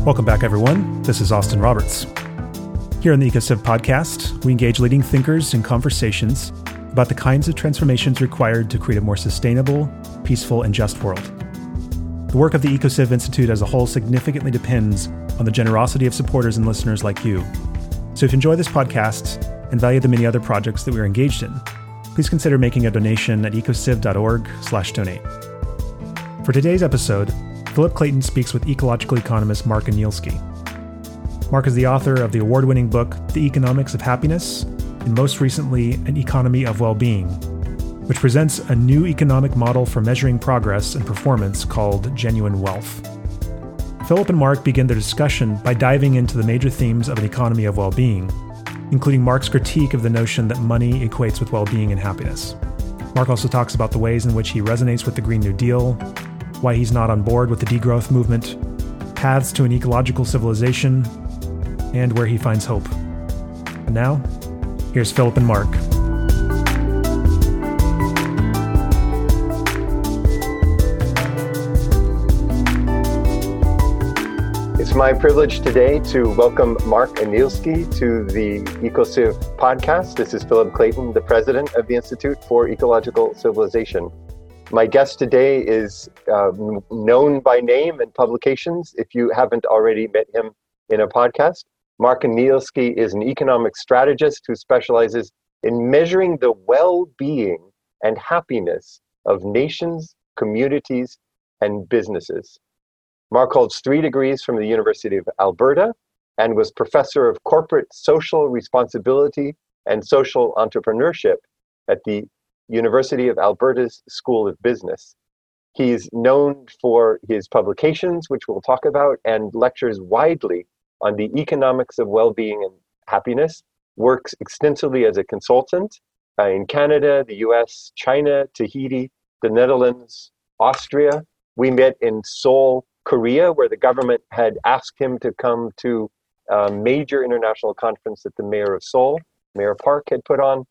Welcome back, everyone. This is Austin Roberts. Here on the EcoCiv podcast, we engage leading thinkers in conversations about the kinds of transformations required to create a more sustainable, peaceful, and just world. The work of the EcoCiv Institute as a whole significantly depends on the generosity of supporters and listeners like you. So if you enjoy this podcast and value the many other projects that we are engaged in, please consider making a donation at ecociv.org/donate. For today's episode, Philip Clayton speaks with ecological economist Mark Anielski. Mark is the author of the award-winning book, The Economics of Happiness, and most recently, An Economy of Well-Being, which presents a new economic model for measuring progress and performance called Genuine Wealth. Philip and Mark begin their discussion by diving into the major themes of an economy of well-being, including Mark's critique of the notion that money equates with well-being and happiness. Mark also talks about the ways in which he resonates with the Green New Deal, why he's not on board with the degrowth movement, paths to an ecological civilization, and where he finds hope. And now, here's Philip and Mark. It's my privilege today to welcome Mark Anielski to the EcoCiv podcast. This is Philip Clayton, the president of the Institute for Ecological Civilization. My guest today is known by name and publications, if you haven't already met him in a podcast. Mark Anielski is an economic strategist who specializes in measuring the well-being and happiness of nations, communities, and businesses. Mark holds 3 degrees from the University of Alberta and was professor of corporate social responsibility and social entrepreneurship at the University of Alberta's School of Business. He's known for his publications, which we'll talk about, and lectures widely on the economics of well-being and happiness, works extensively as a consultant in Canada, the US, China, Tahiti, the Netherlands, Austria. We met in Seoul, Korea, where the government had asked him to come to a major international conference that the mayor of Seoul, Mayor Park, had put on.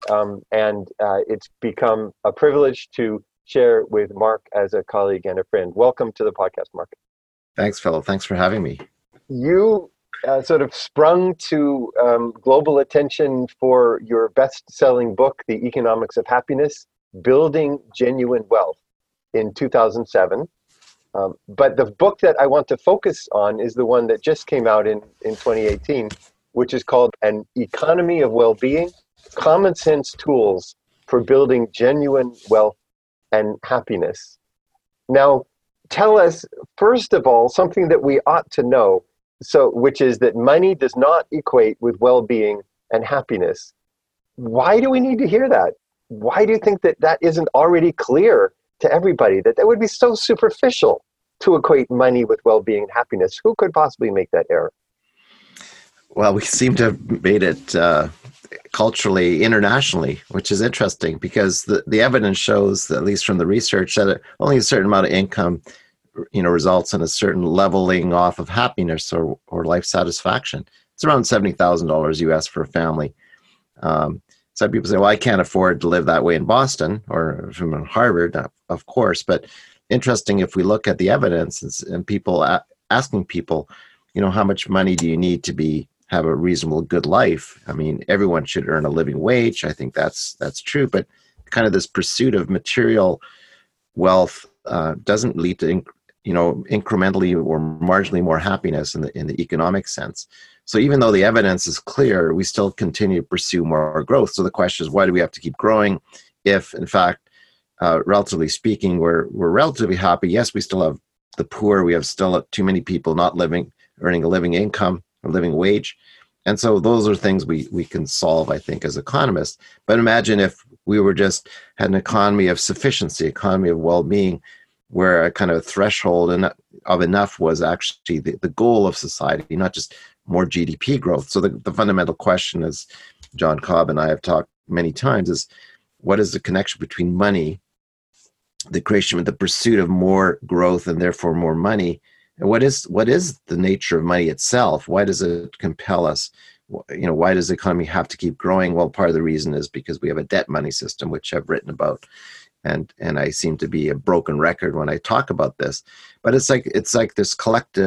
And it's become a privilege to share with Mark as a colleague and a friend. Welcome to the podcast, Mark. Thanks, Philip. Thanks for having me. You sort of sprung to global attention for your best-selling book, The Economics of Happiness, Building Genuine Wealth, in 2007. But the book that I want to focus on is the one that just came out in 2018, which is called An Economy of Well-Being, Common Sense Tools for Building Genuine Wealth and Happiness. Now, tell us, first of all, something that we ought to know, which is that money does not equate with well-being and happiness. Why do we need to hear that? Why do you think that isn't already clear to everybody, that would be so superficial to equate money with well-being and happiness? Who could possibly make that error? Well, we seem to have made it culturally, internationally, which is interesting because the evidence shows, at least from the research, that only a certain amount of income, results in a certain leveling off of happiness or life satisfaction. It's around $70,000 US for a family. Some people say, well, I can't afford to live that way in Boston or from Harvard, of course. But interesting, if we look at the evidence and people asking people, how much money do you need to have a reasonable, good life? I mean, everyone should earn a living wage. I think that's true. But kind of this pursuit of material wealth doesn't lead to incrementally or marginally more happiness in the economic sense. So even though the evidence is clear, we still continue to pursue more growth. So the question is, why do we have to keep growing if, in fact, relatively speaking, we're relatively happy? Yes, we still have the poor. We have still too many people not earning a living income, a living wage. And so those are things we can solve, I think, as economists. But imagine if we had an economy of sufficiency, economy of well-being, where a kind of threshold of enough was actually the goal of society, not just more GDP growth. So the fundamental question, as John Cobb and I have talked many times, is what is the connection between money, the creation of the pursuit of more growth and therefore more money, and what is the nature of money itself? Why does it compel us? Why does the economy have to keep growing? Well, part of the reason is because we have a debt money system, which I've written about. And I seem to be a broken record when I talk about this, but it's like this collective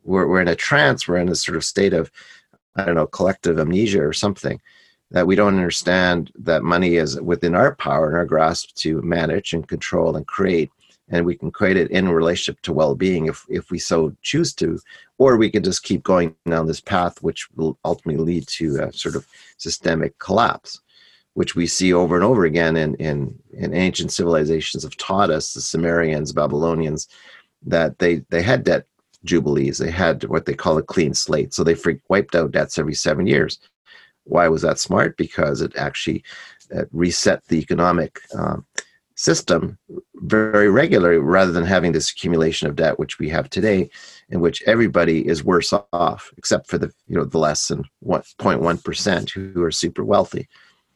we're in a trance, we're in a sort of state of, I don't know, collective amnesia or something, that we don't understand that money is within our power and our grasp to manage and control and create. And we can create it in relationship to well-being if we so choose to, or we can just keep going down this path, which will ultimately lead to a sort of systemic collapse, which we see over and over again in ancient civilizations have taught us, the Sumerians, Babylonians, that they had debt jubilees. They had what they call a clean slate. So they wiped out debts every 7 years. Why was that smart? Because it actually reset the economic system very regularly, rather than having this accumulation of debt, which we have today, in which everybody is worse off, except for the less than 0.1% who are super wealthy.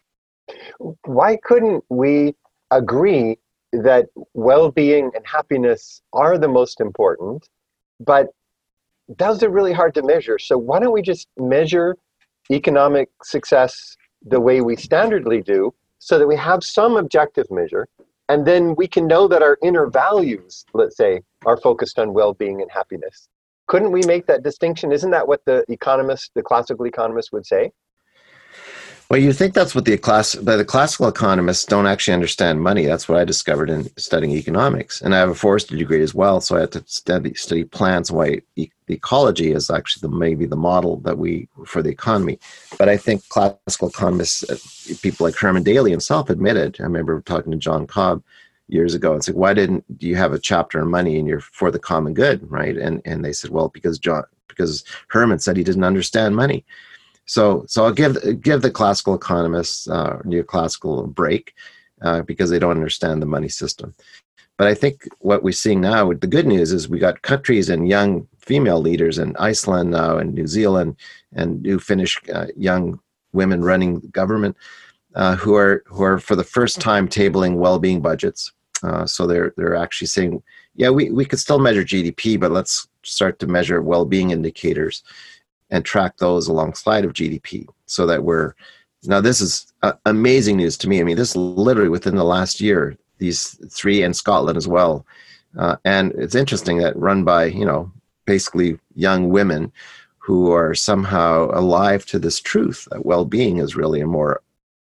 Why couldn't we agree that well-being and happiness are the most important, but those are really hard to measure? So why don't we just measure economic success the way we standardly do, so that we have some objective measure, and then we can know that our inner values, let's say, are focused on well-being and happiness? Couldn't we make that distinction? Isn't that what the classical economists would say? Well, you think that's what the classical economists don't actually understand money. That's what I discovered in studying economics. And I have a forestry degree as well, so I had to study plants and why ecology is actually maybe the model that for the economy. But I think classical economists, people like Herman Daly himself admitted, I remember talking to John Cobb years ago and said, why do you have a chapter on money and you're for the common good, right? And they said, well, because Herman said he didn't understand money. So I'll give the classical economists neoclassical a break because they don't understand the money system. But I think what we're seeing now, the good news is we got countries and young female leaders in Iceland now and New Zealand and new Finnish young women running government who are for the first time tabling well-being budgets. So they're actually saying, yeah, we could still measure GDP, but let's start to measure well-being indicators and track those alongside of GDP, so that now this is amazing news to me. I mean, this literally within the last year, these three in Scotland as well. And it's interesting that run by, basically young women who are somehow alive to this truth that well-being is really a more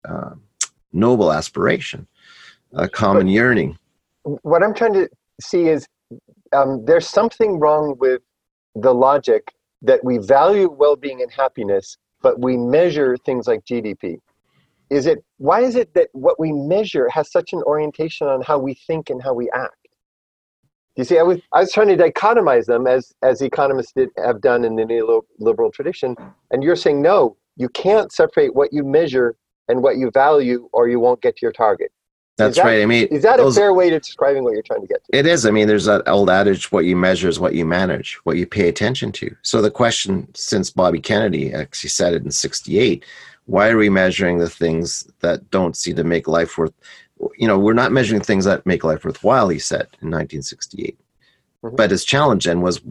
noble aspiration, a common yearning. What I'm trying to see is there's something wrong with the logic that we value well-being and happiness, but we measure things like GDP. Why is it that what we measure has such an orientation on how we think and how we act? You see, I was trying to dichotomize them as economists have done in the neoliberal tradition, and you're saying, no, you can't separate what you measure and what you value, or you won't get to your target. That's right. I mean, is that a fair way to describing what you're trying to get to? It is. I mean, there's that old adage, what you measure is what you manage, what you pay attention to. So the question, since Bobby Kennedy actually said it in 1968, why are we measuring the things that don't seem to make life worth, we're not measuring things that make life worthwhile, he said in 1968. Mm-hmm. But his challenge then was,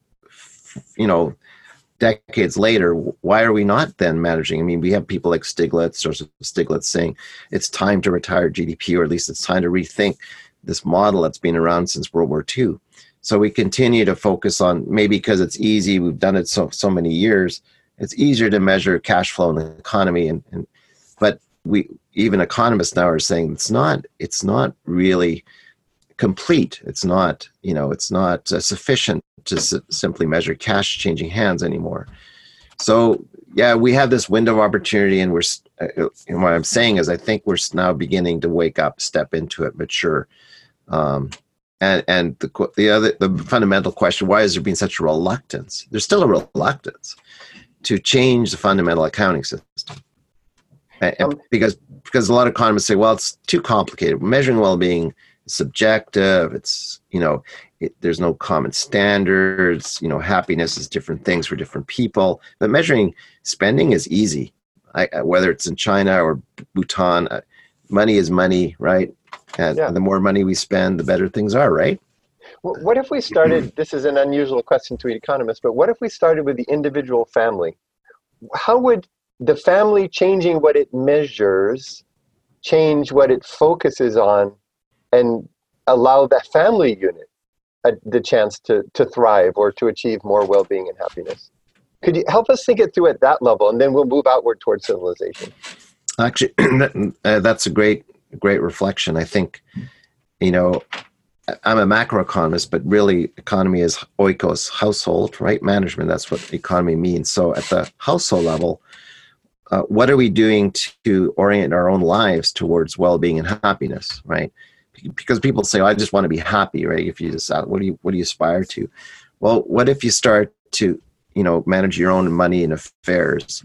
decades later, why are we not then managing? I mean, we have people like Stiglitz saying it's time to retire GDP, or at least it's time to rethink this model that's been around since World War II. So we continue to focus on, maybe because it's easy, we've done it so many years, it's easier to measure cash flow in the economy. But even economists now are saying it's not really complete. It's not sufficient to simply measure cash changing hands anymore. So yeah, we have this window of opportunity, and and what I'm saying is I think we're now beginning to wake up, step into it, mature. And the fundamental question, why has there been such a reluctance? There's still a reluctance to change the fundamental accounting system. Because a lot of economists say, well, it's too complicated. Measuring well-being is subjective. It's, there's no common standards. Happiness is different things for different people. But measuring spending is easy. Whether it's in China or Bhutan, money is money, right? And the more money we spend, the better things are, right? Well, what if we started, this is an unusual question to an economist, but what if we started with the individual family? How would the family changing what it measures change what it focuses on and allow that family unit the chance to thrive or to achieve more well-being and happiness? Could you help us think it through at that level, and then we'll move outward towards civilization? Actually, that's a great reflection. I think, I'm a macroeconomist, but really economy is oikos, household, right? Management, that's what economy means. So at the household level, what are we doing to orient our own lives towards well-being and happiness, right? Because people say, I just want to be happy, right? If you just, what do you aspire to? Well, what if you start to, manage your own money and affairs?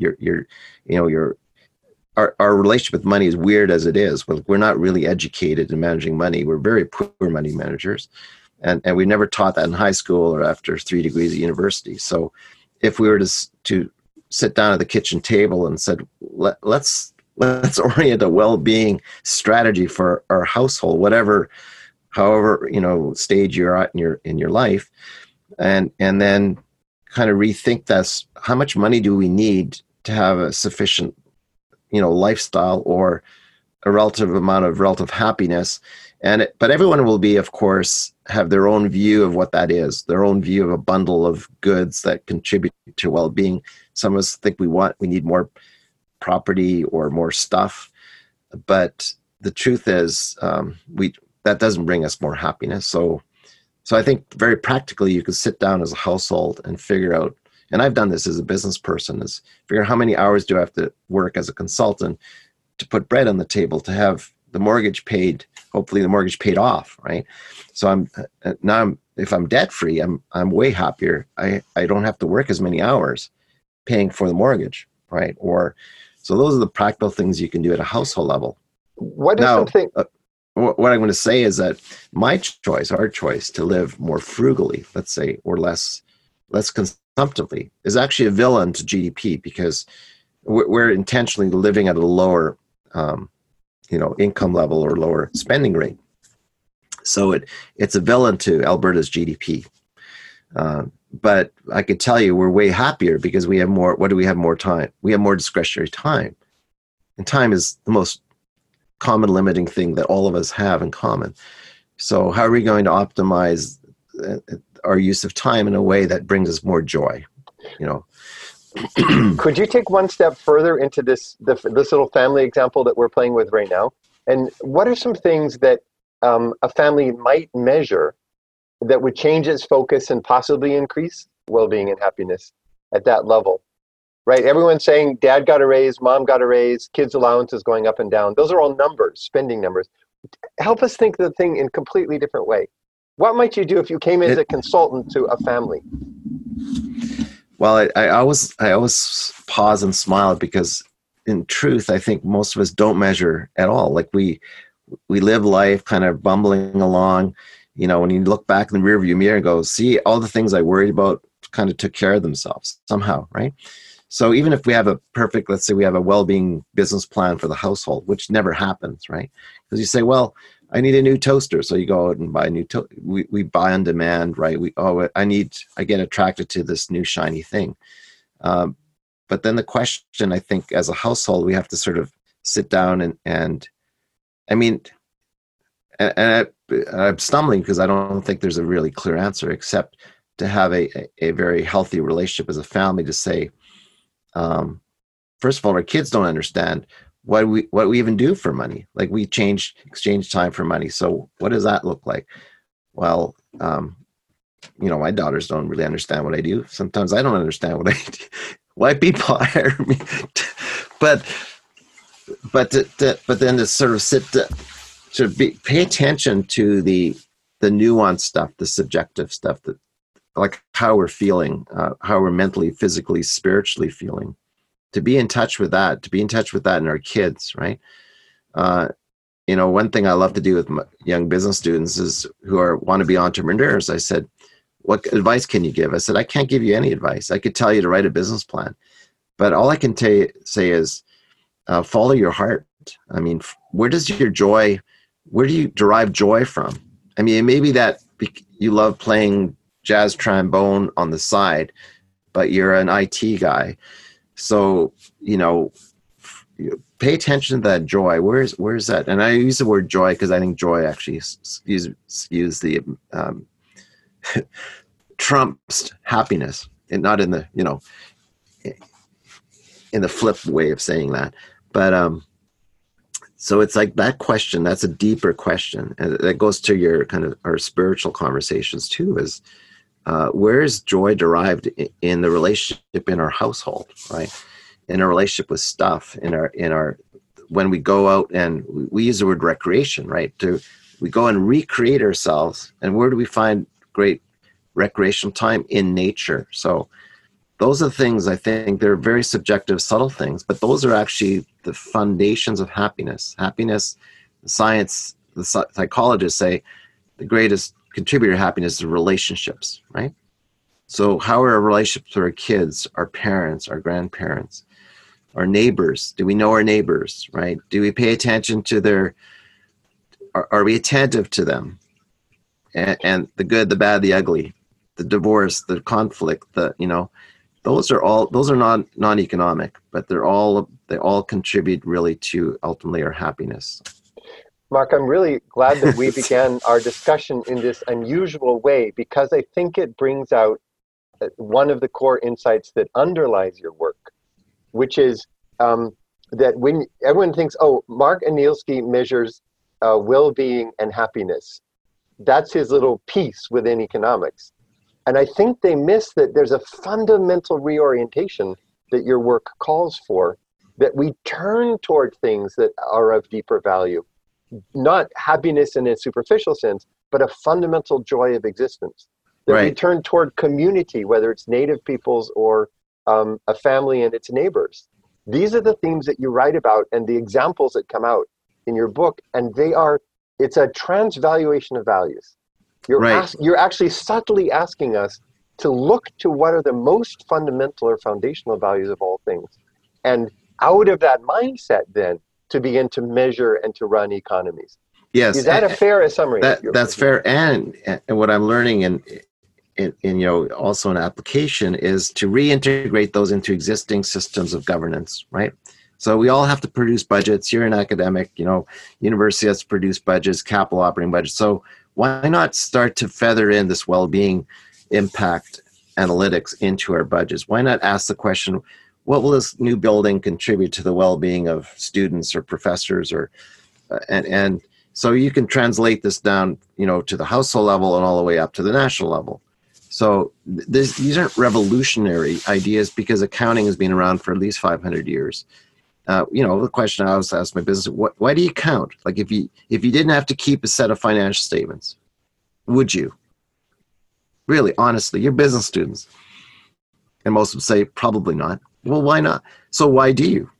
Our relationship with money is weird as it is. We're not really educated in managing money. We're very poor money managers. And we never taught that in high school or after 3 degrees at university. So if we were to sit down at the kitchen table and said, let's orient a well-being strategy for our household, however, stage you're at in your life, and then kind of rethink this, how much money do we need to have a sufficient lifestyle or a relative amount of relative happiness. But everyone will be, of course, have their own view of what that is, their own view of a bundle of goods that contribute to well-being. Some of us think we need more property or more stuff. But the truth is, that doesn't bring us more happiness. So I think very practically, you could sit down as a household and figure out, and I've done this as a business person, is figure out how many hours do I have to work as a consultant to put bread on the table, to have the mortgage paid, hopefully the mortgage paid off, right? So if I'm debt free, I'm way happier. I don't have to work as many hours paying for the mortgage, right? So those are the practical things you can do at a household level. What is something? What I'm going to say is that our choice to live more frugally, let's say, or less consumptively, is actually a villain to GDP, because we're intentionally living at a lower, income level or lower spending rate. So it's a villain to Alberta's GDP. But I could tell you we're way happier because we have more. What do we have more time? We have more discretionary time, and time is the most common limiting thing that all of us have in common. So how are we going to optimize our use of time in a way that brings us more joy? Could you take one step further into this little family example that we're playing with right now? And what are some things that a family might measure that would change its focus and possibly increase well-being and happiness at that level? Right? Everyone's saying dad got a raise, mom got a raise, kids' allowance is going up and down. Those are all numbers, spending numbers. Help us think of the thing in a completely different way. What might you do if you came as a consultant to a family? Well, I always pause and smile, because in truth, I think most of us don't measure at all. Like we live life kind of bumbling along. When you look back in the rearview mirror and go, see, all the things I worried about kind of took care of themselves somehow, right? So even if we have let's say we have a well-being business plan for the household, which never happens, right? Because you say, well, I need a new toaster. So you go out and buy a new toaster. We buy on demand, right? I get attracted to this new shiny thing. But then the question, I think, as a household, we have to sort of sit down and I'm stumbling because I don't think there's a really clear answer, except to have a very healthy relationship as a family to say, first of all, our kids don't understand what we even do for money. Like we exchange time for money. So what does that look like? Well, my daughters don't really understand what I do. Sometimes I don't understand what I do, why people hire me. But then to sort of pay attention to the nuanced stuff, the subjective stuff, that like how we're feeling, how we're mentally, physically, spiritually feeling. To be in touch with that, in our kids, right? One thing I love to do with my young business students who want to be entrepreneurs, I said, what advice can you give? I said, I can't give you any advice. I could tell you to write a business plan, but all I can say is follow your heart. I mean, where do you derive joy from? I mean, maybe that you love playing jazz trombone on the side, but you're an IT guy. So, pay attention to that joy. Where's that? And I use the word joy because I think joy actually use the trumps happiness, and not in the, in the flip way of saying that. But so it's like that question, that's a deeper question. And that goes to your kind of our spiritual conversations too, is where is joy derived in the relationship in our household, right? In a relationship with stuff, in our when we go out and we use the word recreation, right? We go and recreate ourselves. And where do we find great recreational time? In nature. So those are things, I think they're very subjective, subtle things, but those are actually the foundations of happiness. Happiness, science, the psychologists say the greatest contributor to happiness is relationships, right? So how are our relationships with our kids, our parents, our grandparents, our neighbors? Do we know our neighbors, right? Do we pay attention to are we attentive to them? And the good, the bad, the ugly, the divorce, the conflict, those are non-economic, but they all contribute really to ultimately our happiness. Mark, I'm really glad that we began our discussion in this unusual way, because I think it brings out one of the core insights that underlies your work, which is that when everyone thinks, oh, Mark Anielski measures well-being and happiness, that's his little piece within economics. And I think they miss that there's a fundamental reorientation that your work calls for, that we turn toward things that are of deeper value. Not happiness in a superficial sense, but a fundamental joy of existence. That right. We turn toward community, whether it's native peoples or a family and its neighbors. These are the themes that you write about and the examples that come out in your book, and it's a transvaluation of values. You're actually subtly asking us to look to what are the most fundamental or foundational values of all things. And out of that mindset, then, to begin to measure and to run economies. Yes. Is that a fair summary? That's fair. And what I'm learning in also an application is to reintegrate those into existing systems of governance, right? So we all have to produce budgets. You're an academic, university has to produce budgets, capital operating budgets. So why not start to feather in this well-being impact analytics into our budgets? Why not ask the question, what will this new building contribute to the well-being of students or professors, and so you can translate this down, to the household level and all the way up to the national level. So these aren't revolutionary ideas, because accounting has been around for at least 500 years. The question I always ask my business, why do you count? Like if you didn't have to keep a set of financial statements, would you? Really, honestly, you're business students. And most would say, probably not. Well, why not? So why do you?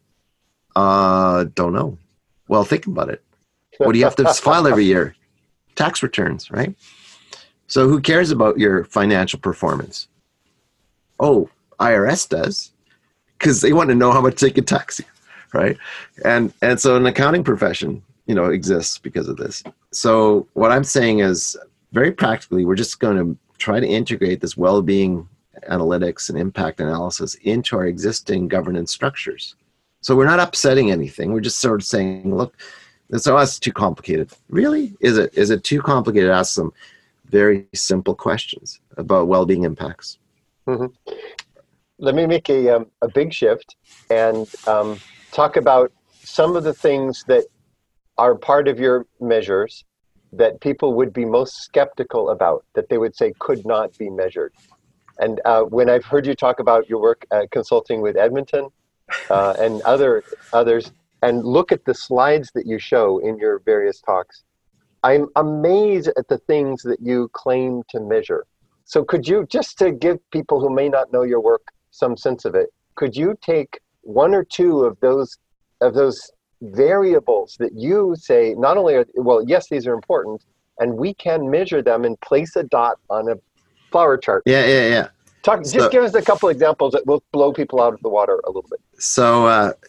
Don't know. Well, think about it. What do you have to file every year? Tax returns, right? So who cares about your financial performance? Oh, IRS does, because they want to know how much they can tax you, right? And so an accounting profession, exists because of this. So what I'm saying is, very practically, we're just going to try to integrate this well-being analytics and impact analysis into our existing governance structures. So we're not upsetting anything. We're just sort of saying, look, that's too complicated. Really? Is it too complicated to ask some very simple questions about well-being impacts? Mm-hmm. Let me make a big shift and talk about some of the things that are part of your measures that people would be most skeptical about, that they would say could not be measured. And when I've heard you talk about your work consulting with Edmonton and others, and look at the slides that you show in your various talks, I'm amazed at the things that you claim to measure. So could you, just to give people who may not know your work some sense of it, could you take one or two of those variables that you say not only yes, these are important, and we can measure them and place a dot on a flower chart? Yeah. Just give us a couple examples that will blow people out of the water a little bit. So,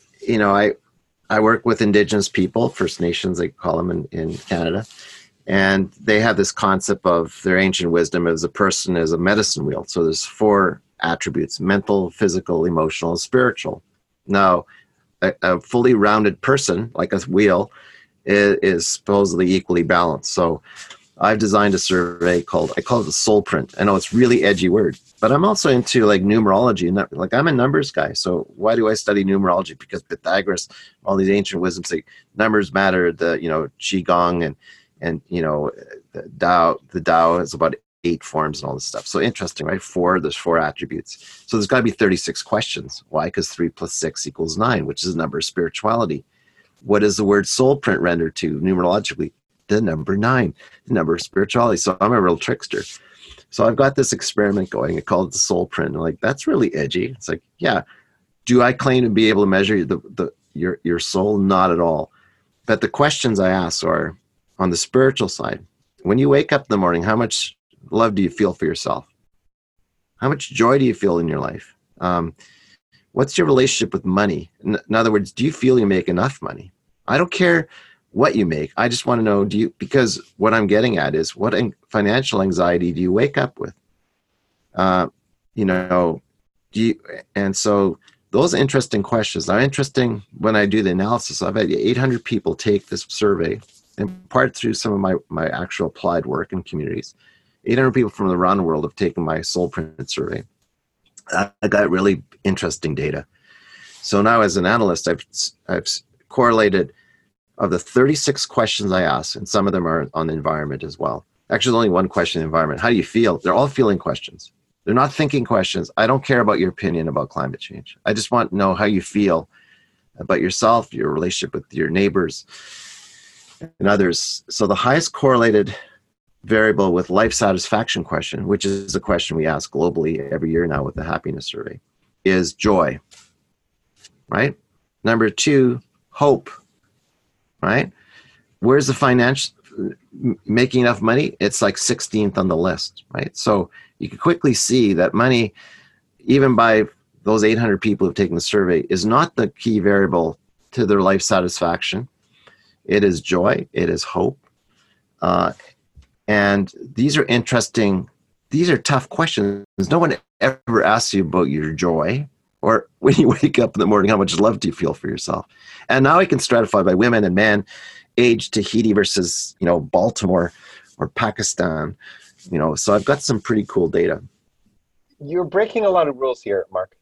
I work with Indigenous people, First Nations, they call them in Canada. And they have this concept of their ancient wisdom as a person as a medicine wheel. So there's 4 attributes: mental, physical, emotional, and spiritual. Now, a fully rounded person, like a wheel, is supposedly equally balanced. So I've designed a survey I call it the soul print. I know it's really edgy word, but I'm also into like numerology, and like I'm a numbers guy. So why do I study numerology? Because Pythagoras, all these ancient wisdoms say numbers matter. The Qigong and the Tao is about 8 forms and all this stuff. So interesting, right? There's 4 attributes. So there's got to be 36 questions. Why? Because 3 plus 6 equals 9, which is the number of spirituality. What does the word soul print render to numerologically? The number 9, the number of spirituality. So I'm a real trickster. So I've got this experiment going. I call it the soul print. I'm like, that's really edgy. It's like, yeah. Do I claim to be able to measure your soul? Not at all. But the questions I ask are on the spiritual side. When you wake up in the morning, how much love do you feel for yourself? How much joy do you feel in your life? What's your relationship with money? In other words, do you feel you make enough money? I don't care what you make. I just want to know, because what I'm getting at is what financial anxiety do you wake up with? And so those interesting questions are interesting when I do the analysis. I've had 800 people take this survey, in part through some of my actual applied work in communities. 800 people from around the world have taken my soul print survey. I got really interesting data. So now as an analyst, I've correlated of the 36 questions I asked, and some of them are on the environment as well. Actually, there's only one question in the environment. How do you feel? They're all feeling questions. They're not thinking questions. I don't care about your opinion about climate change. I just want to know how you feel about yourself, your relationship with your neighbors and others. So the highest correlated variable with life satisfaction question, which is a question we ask globally every year now with the happiness survey, is joy, right? Number 2, hope, right? Where's the financial, making enough money? It's like 16th on the list, right? So you can quickly see that money, even by those 800 people who've taken the survey, is not the key variable to their life satisfaction. It is joy. It is hope. And these are interesting. These are tough questions. No one ever asks you about your joy, or when you wake up in the morning, how much love do you feel for yourself? And now I can stratify by women and men, age, Tahiti versus, Baltimore or Pakistan. So I've got some pretty cool data. You're breaking a lot of rules here, Mark.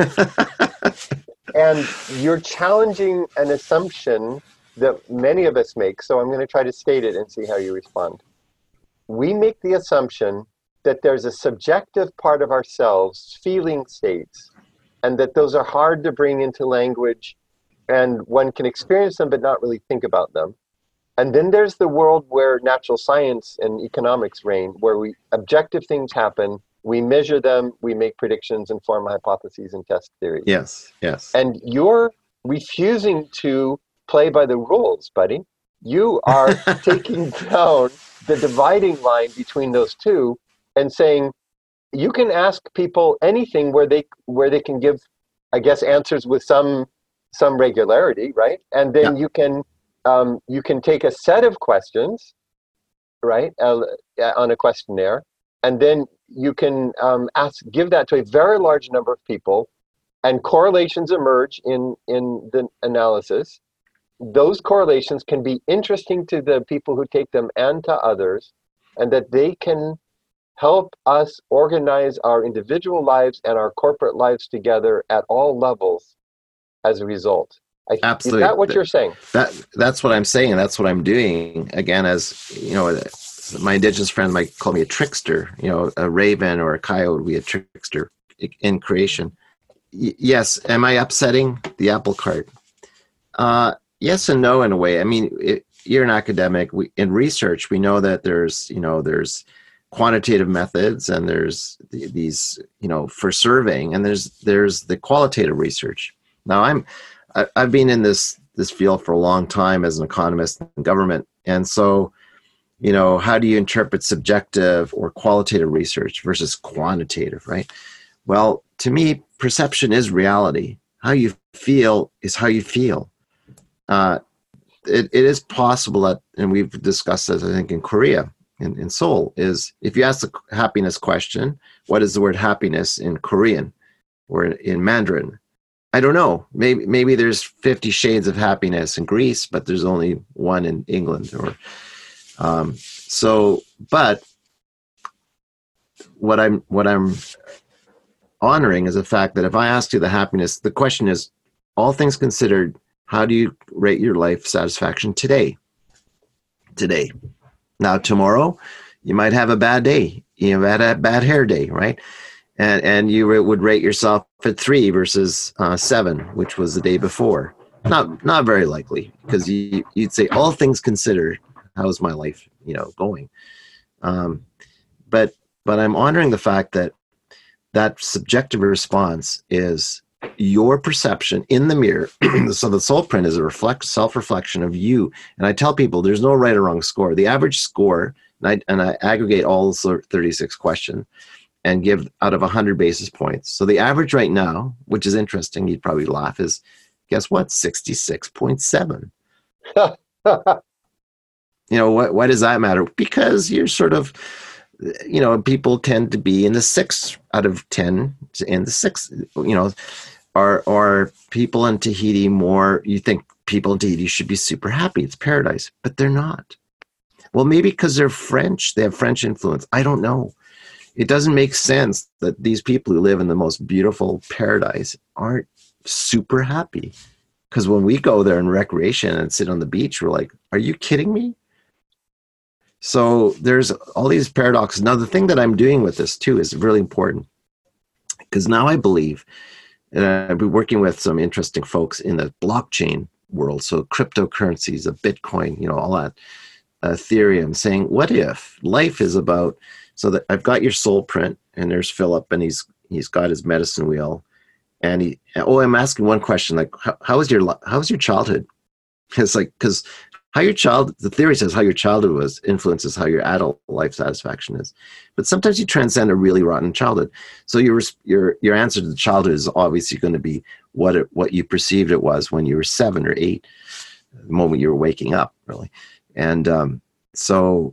And you're challenging an assumption that many of us make. So I'm going to try to state it and see how you respond. We make the assumption that there's a subjective part of ourselves, feeling states, and that those are hard to bring into language, and one can experience them but not really think about them. And then there's the world where natural science and economics reign, where objective things happen, we measure them, we make predictions and form hypotheses and test theories. Yes. And you're refusing to play by the rules, buddy. You are taking down the dividing line between those two and saying, you can ask people anything where they can give, I guess, answers with some regularity, right? And then you can take a set of questions, right, on a questionnaire, and then you can give that to a very large number of people, and correlations emerge in the analysis. Those correlations can be interesting to the people who take them and to others, and that they can help us organize our individual lives and our corporate lives together at all levels as a result. Absolutely. Is that what you're saying? That's what I'm saying, and that's what I'm doing. Again, as my indigenous friends might call me a trickster. A raven or a coyote would be a trickster in creation. Yes. Am I upsetting the apple cart? Yes and no in a way. I mean, you're an academic. In research, we know that there's quantitative methods, and there's these, for surveying, and there's the qualitative research. Now, I've been in this field for a long time as an economist in government, and so, how do you interpret subjective or qualitative research versus quantitative, right? Well, to me, perception is reality. How you feel is how you feel. It is possible that, and we've discussed this, I think, in Korea, in Seoul, is if you ask the happiness question, what is the word happiness in Korean or in Mandarin? I don't know. Maybe there's 50 shades of happiness in Greece, but there's only one in England. Or But what I'm honoring is the fact that if I ask you the question is, all things considered, how do you rate your life satisfaction today? Today. Now, tomorrow, you might have a bad day. You had a bad hair day, right? And you would rate yourself at 3 versus 7, which was the day before. Not very likely, because you'd say, all things considered, how's my life, going? But I'm honoring the fact that subjective response is your perception in the mirror. So the soul print is a self-reflection of you. And I tell people there's no right or wrong score. The average score, and I aggregate all 36 questions and give out of 100 basis points. So the average right now, which is interesting, you'd probably laugh, is, guess what? 66.7. Why does that matter? Because you're sort of, people tend to be in the 6 out of 10 in the 6, are people in Tahiti more, you think people in Tahiti should be super happy. It's paradise, but they're not. Well, maybe because they're French, they have French influence. I don't know. It doesn't make sense that these people who live in the most beautiful paradise aren't super happy. Because when we go there in recreation and sit on the beach, we're like, are you kidding me? So there's all these paradoxes. Now, the thing that I'm doing with this too is really important, because now I believe, and I've been working with some interesting folks in the blockchain world, so cryptocurrencies, Bitcoin, all that, Ethereum, saying, what if life is about, so that I've got your soul print, and there's Philip, and he's got his medicine wheel, and I'm asking one question, like, how was your childhood? It's like, because the theory says how your childhood was influences how your adult life satisfaction is. But sometimes you transcend a really rotten childhood. So your answer to the childhood is obviously going to be what you perceived it was when you were 7 or 8, the moment you were waking up, really. And so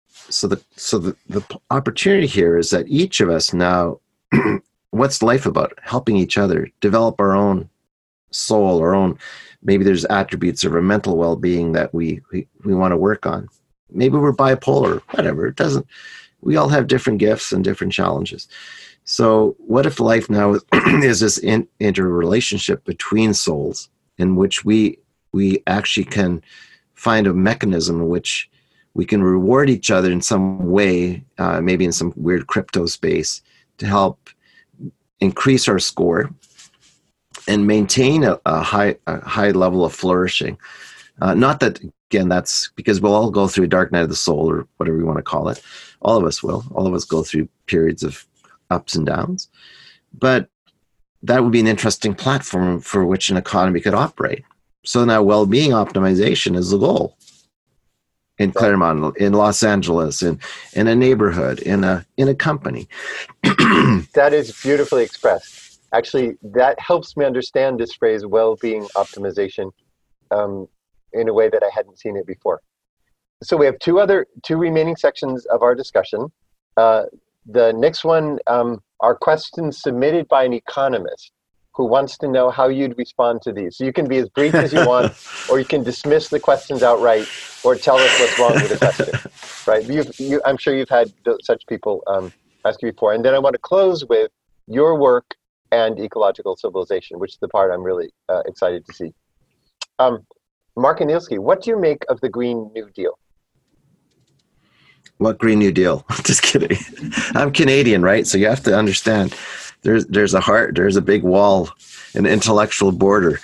the opportunity here is that each of us now, what's life about? Helping each other develop our own soul, our own. Maybe there's attributes of our mental well-being that we want to work on. Maybe we're bipolar, whatever. It doesn't. We all have different gifts and different challenges. So what if life now is this interrelationship between souls, in which we actually can find a mechanism in which we can reward each other in some way, maybe in some weird crypto space, to help increase our score and maintain a high level of flourishing. Not that, again, that's because we'll all go through a dark night of the soul, or whatever you want to call it. All of us will. All of us go through periods of ups and downs. But that would be an interesting platform for which an economy could operate. So now well-being optimization is the goal. In Claremont, in Los Angeles, in a neighborhood, in a company. That is beautifully expressed. Actually, that helps me understand this phrase, well-being optimization, in a way that I hadn't seen it before. So we have two remaining sections of our discussion. The next one are questions submitted by an economist who wants to know how you'd respond to these. So you can be as brief as you want, or you can dismiss the questions outright, or tell us what's wrong with the question. Right? I'm sure you've had such people ask you before. And then I want to close with your work and ecological civilization, which is the part I'm really excited to see. Mark Anielski, what do you make of the Green New Deal? What Green New Deal? Just kidding. I'm Canadian, right? So you have to understand there's a big wall, an intellectual border.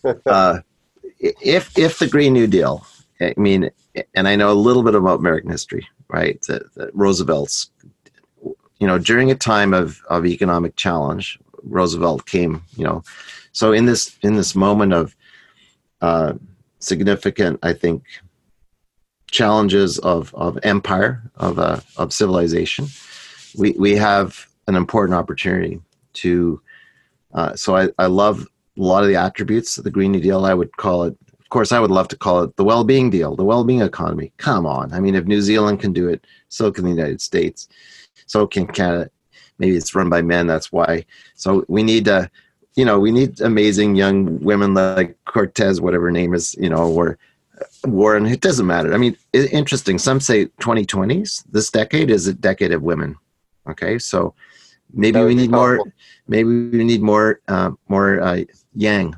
If the Green New Deal, I mean, and I know a little bit about American history, right? That Roosevelt's, during a time of economic challenge, Roosevelt came, so in this moment of significant, I think, challenges of empire, of civilization, we have an important opportunity to, so I love a lot of the attributes of the Green New Deal. I would call it, of course, I would love to call it the well-being deal, the well-being economy. Come on. I mean, if New Zealand can do it, so can the United States. So can Canada. Maybe it's run by men, that's why. So we need we need amazing young women like Cortez, whatever her name is, or Warren, it doesn't matter. I mean, interesting. Some say 2020s, this decade is a decade of women. Okay, so maybe we need more. Maybe we need more yang,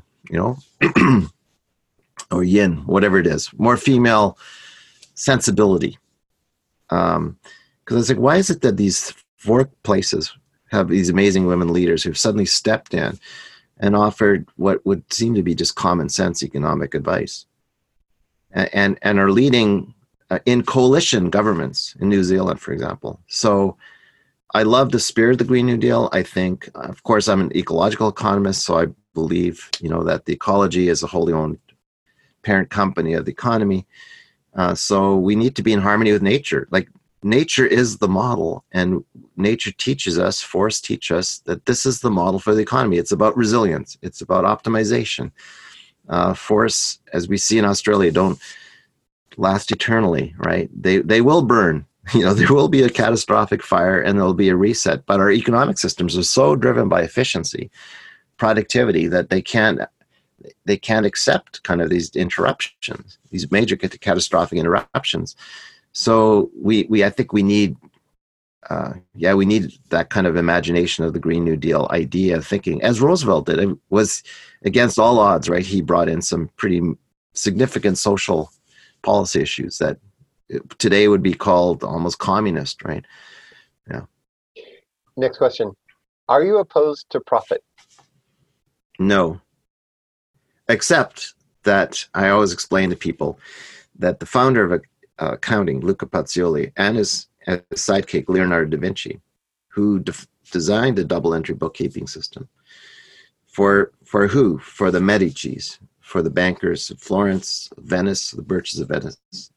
or yin, whatever it is, more female sensibility. Because it's like, why is it that these workplaces have these amazing women leaders who've suddenly stepped in and offered what would seem to be just common sense economic advice, and are leading in coalition governments in New Zealand, for example? So I love the spirit of the Green New Deal. I think, of course, I'm an ecological economist, so I believe, that the ecology is a wholly owned parent company of the economy. So we need to be in harmony with nature. Like, nature is the model, and nature teaches us, forests teach us that this is the model for the economy. It's about resilience. It's about optimization. Forests, as we see in Australia, don't last eternally, right? They will burn. There will be a catastrophic fire and there'll be a reset, but our economic systems are so driven by efficiency, productivity, that they can't accept kind of these interruptions, these major catastrophic interruptions. So I think we need, we need that kind of imagination of the Green New Deal idea of thinking, as Roosevelt did. It was against all odds, right? He brought in some pretty significant social policy issues that today would be called almost communist, right? Yeah. Next question. Are you opposed to profit? No. Except that I always explain to people that the founder of accounting, Luca Pacioli, and his sidekick, Leonardo da Vinci, who designed the double entry bookkeeping system, for who? For the Medicis, for the bankers of Florence, Venice, the Birches of Venice,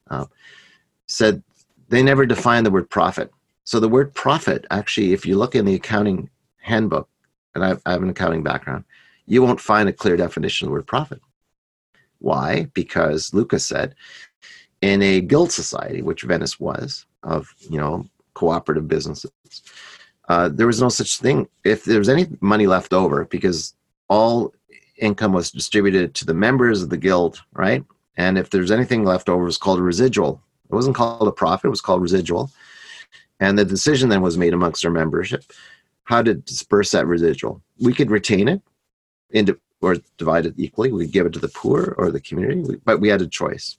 said they never defined the word profit. So the word profit, actually, if you look in the accounting handbook, and I have an accounting background, you won't find a clear definition of the word profit. Why? Because Luca said, in a guild society, which Venice was, of cooperative businesses, there was no such thing. If there was any money left over, because all income was distributed to the members of the guild, right? And if there's anything left over, it was called a residual. It wasn't called a profit, it was called residual. And the decision then was made amongst our membership how to disperse that residual. We could retain it or divide it equally. We could give it to the poor or the community, but we had a choice.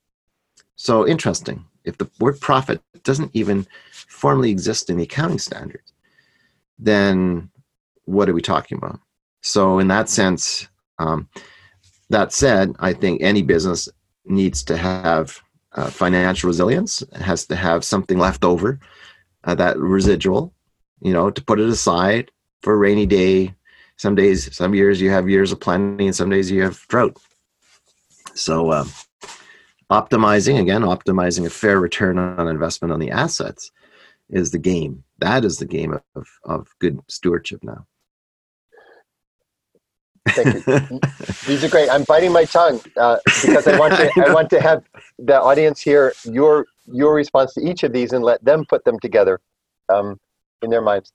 So interesting. If the word profit doesn't even formally exist in the accounting standards, then what are we talking about? So in that sense, that said, I think any business needs to have financial resilience. It has to have something left over, that residual, to put it aside for a rainy day. Some days, some years you have years of plenty, and some days you have drought. So optimizing a fair return on investment on the assets is the game. That is the game of good stewardship now. Thank you. These are great. I'm biting my tongue because I want to have the audience hear your response to each of these and let them put them together in their minds.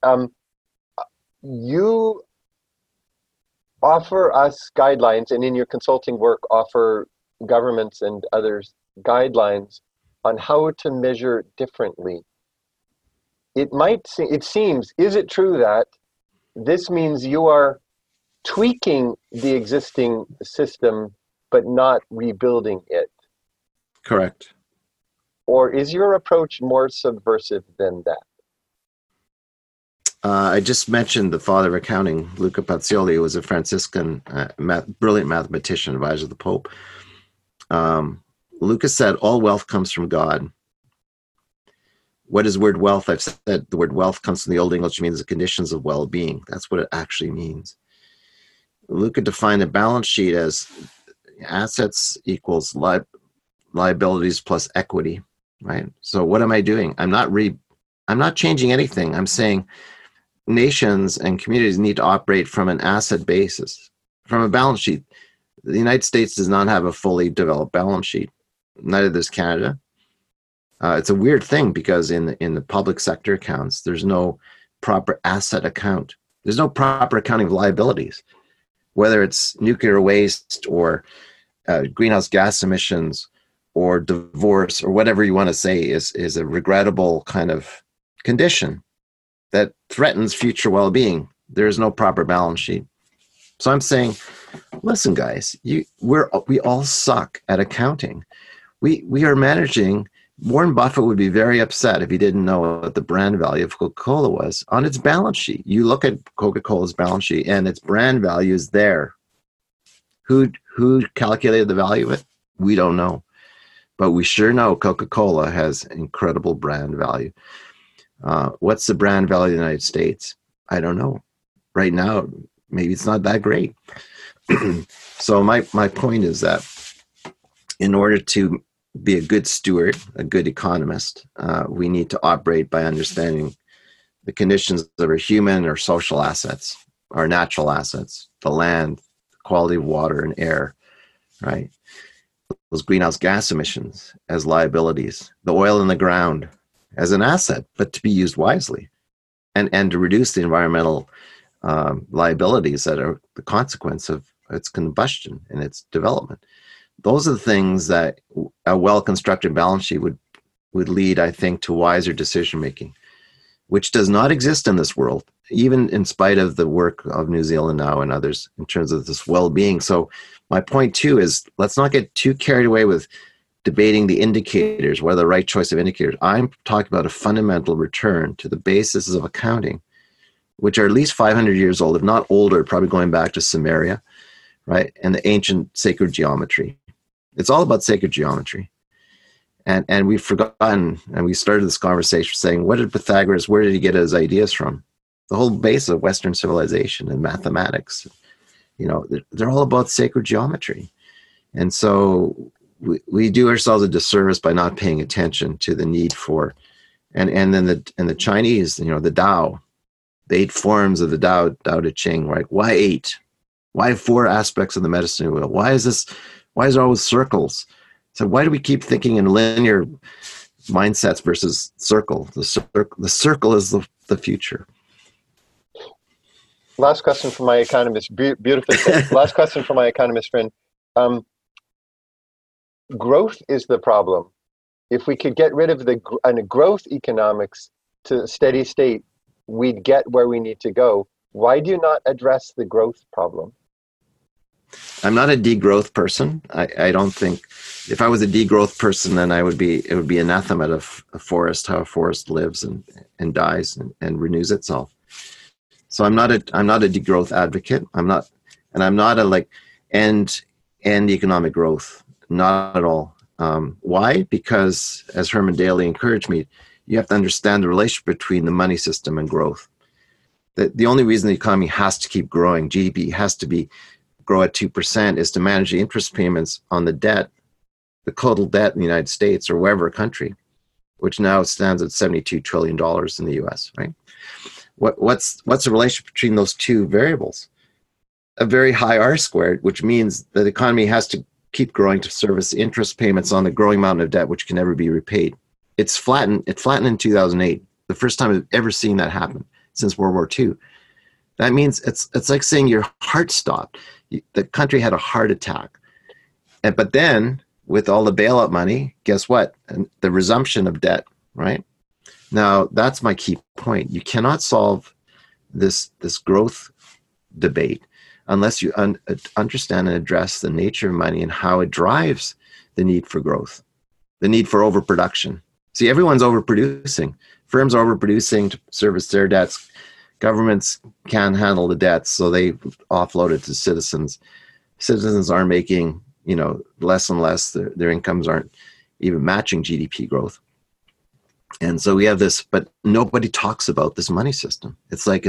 You offer us guidelines, and in your consulting work offer governments and others guidelines on how to measure differently. It seems, is it true that this means you are tweaking the existing system but not rebuilding it? Correct. Or is your approach more subversive than that? I just mentioned the father of accounting, Luca Pacioli, who was a Franciscan, brilliant mathematician, advisor of the Pope. Luca said, all wealth comes from God. What is word wealth? I've said the word wealth comes from the Old English, means the conditions of well-being. That's what it actually means. Luca defined a balance sheet as assets equals liabilities plus equity, right? So what am I doing? I'm not changing anything. I'm saying nations and communities need to operate from an asset basis, from a balance sheet. The United States does not have a fully developed balance sheet. Neither does Canada. It's a weird thing because in the public sector accounts, there's no proper asset account. There's no proper accounting of liabilities, whether it's nuclear waste or greenhouse gas emissions or divorce or whatever you want to say is a regrettable kind of condition that threatens future well-being. There is no proper balance sheet. So I'm saying, listen, guys, we all suck at accounting. We are managing. Warren Buffett would be very upset if he didn't know what the brand value of Coca-Cola was on its balance sheet. You look at Coca-Cola's balance sheet and its brand value is there. Who calculated the value of it? We don't know. But we sure know Coca-Cola has incredible brand value. What's the brand value of the United States? I don't know. Right now, maybe it's not that great. So my point is that in order to be a good steward, a good economist, we need to operate by understanding the conditions of our human or social assets, our natural assets, the land, the quality of water and air, right? Those greenhouse gas emissions as liabilities, the oil in the ground as an asset, but to be used wisely, and to reduce the environmental liabilities that are the consequence of its combustion and its development. Those are the things that a well-constructed balance sheet would lead, I think, to wiser decision-making, which does not exist in this world, even in spite of the work of New Zealand now and others in terms of this well-being. So my point, too, is let's not get too carried away with debating the indicators, whether the right choice of indicators. I'm talking about a fundamental return to the basis of accounting, which are at least 500 years old, if not older, probably going back to Sumeria, right? And the ancient sacred geometry. It's all about sacred geometry. And we've forgotten, and we started this conversation saying, what did Pythagoras, where did he get his ideas from? The whole base of Western civilization and mathematics, they're all about sacred geometry. And so we do ourselves a disservice by not paying attention to the need for, and then the Chinese, the Tao, the 8 forms of the Tao Te Ching, right? Why 8? Why 4 aspects of the medicine wheel? Why is there always circles? So why do we keep thinking in linear mindsets versus circle? The circle is the future. Last question from my economist. Beautiful. Last question from my economist friend. Growth is the problem. If we could get rid of the growth economics to steady state, we'd get where we need to go. Why do you not address the growth problem? I'm not a degrowth person. I don't think, if I was a degrowth person, then it would be anathema to a forest, how a forest lives and dies and renews itself. So I'm not a degrowth advocate. I'm not a end economic growth. Not at all. Why? Because, as Herman Daly encouraged me, you have to understand the relationship between the money system and growth. The only reason the economy has to keep growing, GDP has to grow at 2%, is to manage the interest payments on the debt, the total debt in the United States or wherever country, which now stands at $72 trillion in the US, right? What's the relationship between those two variables? A very high R squared, which means that the economy has to keep growing to service interest payments on the growing amount of debt, which can never be repaid. It flattened in 2008, the first time I've ever seen that happen since World War II. That means it's like saying your heart stopped. The country had a heart attack. But then, with all the bailout money, guess what? And the resumption of debt, right? Now, that's my key point. You cannot solve this growth debate unless you understand and address the nature of money and how it drives the need for growth, the need for overproduction. See, everyone's overproducing. Firms are overproducing to service their debts. Governments can't handle the debts, so they offload it to citizens. Citizens are making, less and less. Their incomes aren't even matching GDP growth. And so we have this, but nobody talks about this money system. It's like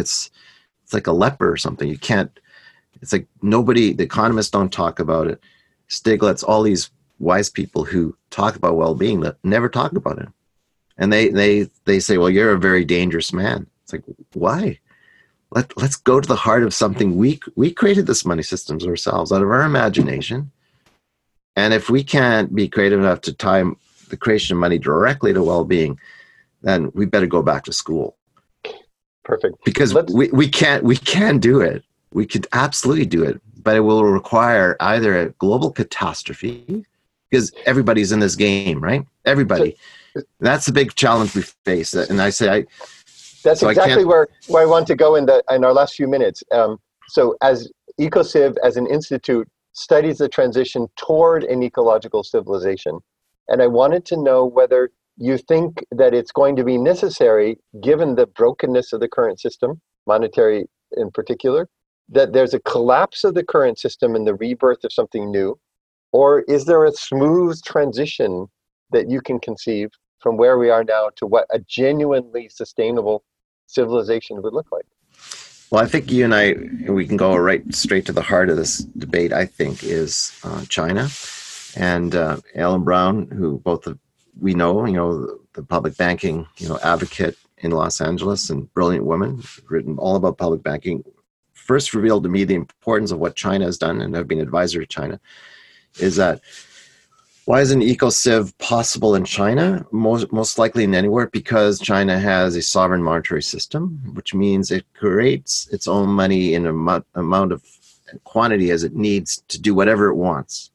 a leper or something. You can't. It's like the economists don't talk about it. Stiglitz, all these wise people who talk about well-being that never talk about it. And they say, well, you're a very dangerous man. It's like, why? Let's go to the heart of something. We created this money systems ourselves out of our imagination. And if we can't be creative enough to tie the creation of money directly to well-being, then we better go back to school. Perfect. Because we can't do it. We could absolutely do it, but it will require either a global catastrophe, because everybody's in this game, right? Everybody. That's the big challenge we face. And I say, that's exactly where I want to go in our last few minutes. So as EcoCiv, as an institute, studies the transition toward an ecological civilization. And I wanted to know whether you think that it's going to be necessary, given the brokenness of the current system, monetary in particular, that there's a collapse of the current system and the rebirth of something new? Or is there a smooth transition that you can conceive from where we are now to what a genuinely sustainable civilization would look like? Well, I think you and I, we can go right straight to the heart of this debate, I think, is China. And Ellen Brown, who both we know, the public banking, advocate in Los Angeles, and brilliant woman, written all about public banking, first revealed to me the importance of what China has done, and I've been advisor to China, is that why isn't EcoCiv possible in China? Most likely in anywhere, because China has a sovereign monetary system, which means it creates its own money in an amount of quantity as it needs to do whatever it wants.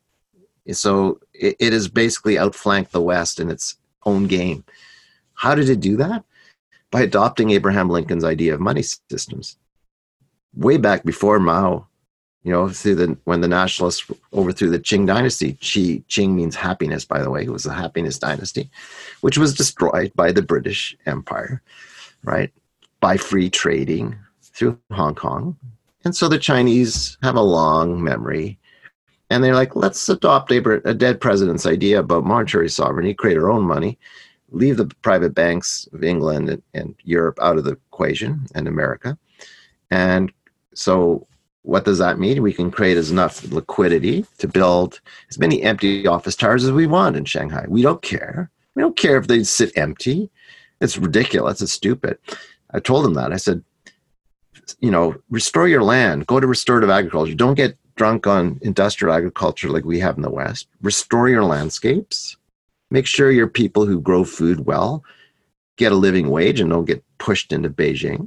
So it has basically outflanked the West in its own game. How did it do that? By adopting Abraham Lincoln's idea of money systems. Way back before Mao, when the nationalists overthrew the Qing dynasty. Qing means happiness, by the way. It was the happiness dynasty, which was destroyed by the British Empire, right? By free trading through Hong Kong. And so the Chinese have a long memory. And they're like, let's adopt a dead president's idea about monetary sovereignty, create our own money, leave the private banks of England and Europe out of the equation, and America. And so what does that mean? We can create enough liquidity to build as many empty office towers as we want in Shanghai. We don't care. We don't care if they sit empty. It's ridiculous. It's stupid. I told them that. I said, restore your land. Go to restorative agriculture. Don't get drunk on industrial agriculture like we have in the West. Restore your landscapes. Make sure your people who grow food well get a living wage and don't get pushed into Beijing.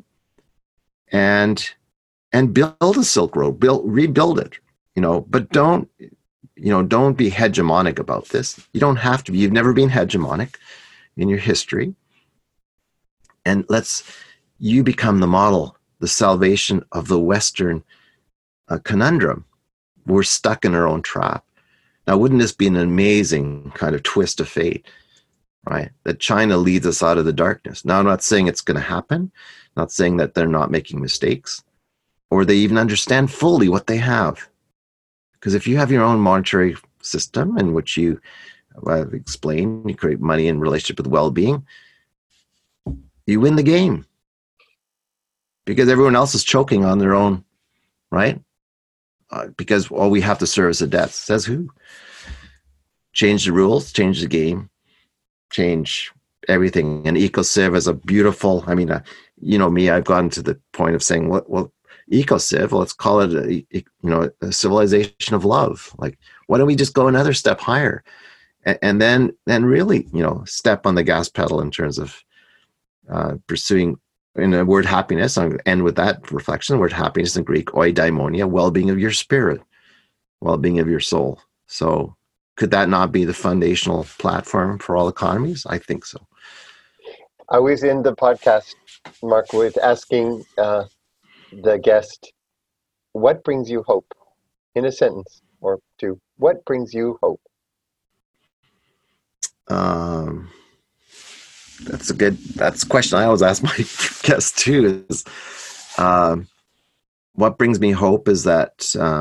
And build a Silk Road, rebuild it, but don't be hegemonic about this. You don't have to be. You've never been hegemonic in your history. And you become the model, the salvation of the Western conundrum. We're stuck in our own trap. Now, wouldn't this be an amazing kind of twist of fate, right? That China leads us out of the darkness. Now, I'm not saying it's going to happen. I'm not saying that they're not making mistakes, or they even understand fully what they have. Because if you have your own monetary system in which you explain, you create money in relationship with well-being, you win the game. Because everyone else is choking on their own, right? Because all we have to service the debts. Says who? Change the rules, change the game, change everything. And EcoCiv is a beautiful, me, I've gotten to the point of saying, well, EcoCiv, let's call it a civilization of love. Like, why don't we just go another step higher, and then really step on the gas pedal in terms of pursuing, in the word happiness. I'll end with that reflection. The word happiness in Greek, eudaimonia, well-being of your spirit, well-being of your soul. So could that not be the foundational platform for all economies? I think so. I always end the podcast, Mark, with asking the guest, what brings you hope? In a sentence or two, what brings you hope? That's a question I always ask my guests too, is what brings me hope is that,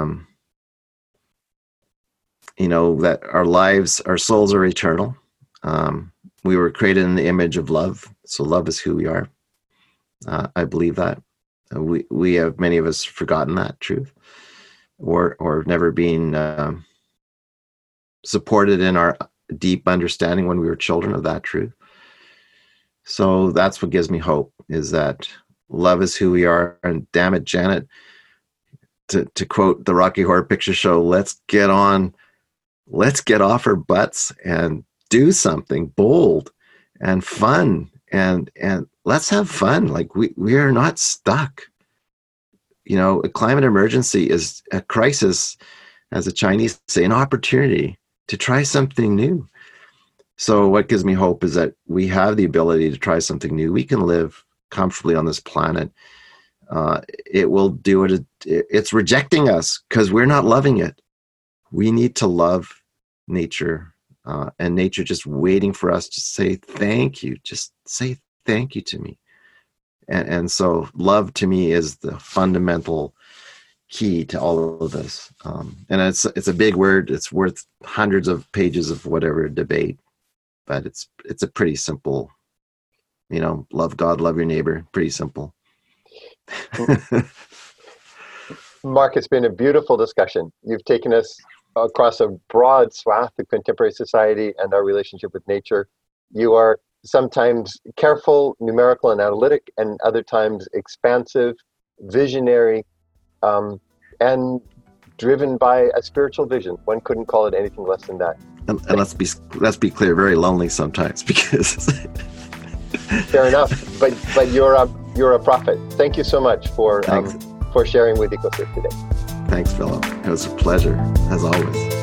that our lives, our souls are eternal. We were created in the image of love. So love is who we are. I believe that. We have, many of us, forgotten that truth, or never been supported in our deep understanding when we were children of that truth. So that's what gives me hope, is that love is who we are. And damn it, Janet, to quote the Rocky Horror Picture Show, let's get off our butts and do something bold and fun, and let's have fun. Like we are not stuck. a climate emergency is a crisis, as the Chinese say, an opportunity to try something new. So what gives me hope is that we have the ability to try something new. We can live comfortably on this planet. It will do it. It's rejecting us because we're not loving it. We need to love nature, and nature just waiting for us to say thank you. Just say thank you to me. And so love to me is the fundamental key to all of this. And it's a big word. It's worth hundreds of pages of whatever debate, but it's a pretty simple, love God, love your neighbor. Pretty simple. Mark, it's been a beautiful discussion. You've taken us across a broad swath of contemporary society and our relationship with nature. You are sometimes careful, numerical, and analytic, and other times expansive, visionary, and driven by a spiritual vision. One couldn't call it anything less than that. And let's be clear, very lonely sometimes because. Fair enough, but you're a prophet. Thank you so much for sharing with EcoCiv today. Thanks, Philip. It was a pleasure, as always.